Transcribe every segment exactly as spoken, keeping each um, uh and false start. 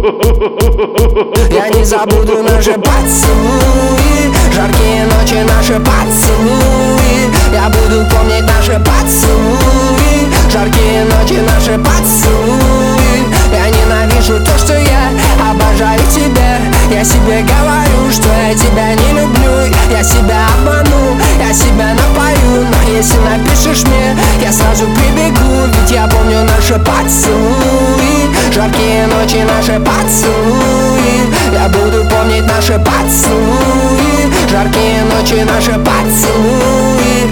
Я не забуду наши поцелуи, жаркие ночи, наши поцелуи. Я буду помнить наши поцелуи, жаркие ночи, наши поцелуи. Я ненавижу то, что я обожаю тебя. Я себе говорю, что я тебя не люблю. Я себя обману, я себя напою. Но если напишешь мне, я сразу прибегу. Ведь я помню наши поцелуи, жаркие ночи, наши поцелуи. Я буду помнить наши поцелуи, жаркие ночи, наши поцелуи.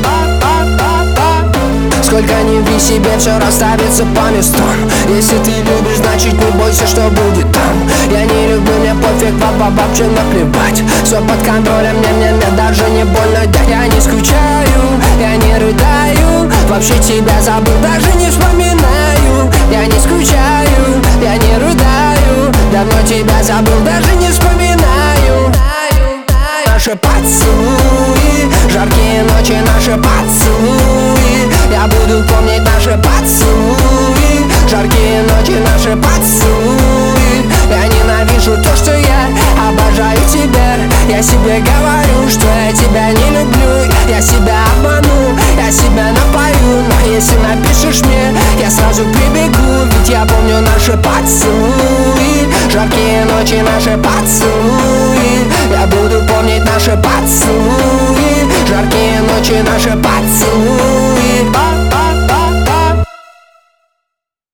Сколько ни в себе, все расставится по местам. Если ты любишь, значит не бойся, что будет там. Я не люблю, мне пофиг, папа, вообще наплевать. Все под контролем, мне, мне, мне даже не больно. Да я не скучаю, я не рыдаю. Вообще тебя забыл, даже не вспоминаю. Я не скучаю, я не рыдаю. Давно тебя забыл, даже не вспоминаю. Наши поцелуи, жаркие ночи, наши поцелуи. Я буду помнить наши поцелуи, жаркие ночи, наши поцелуи. Я ненавижу то, что я обожаю тебя. Я себе говорю, что я тебя не люблю. Я себя обману, я себя напою. Но если напишешь мне, я сразу прибегу. Ведь я помню наши поцелуи, жаркие ночи, наши поцелуи. Я буду помнить наши поцелуи, жаркие ночи, наши поцелуи.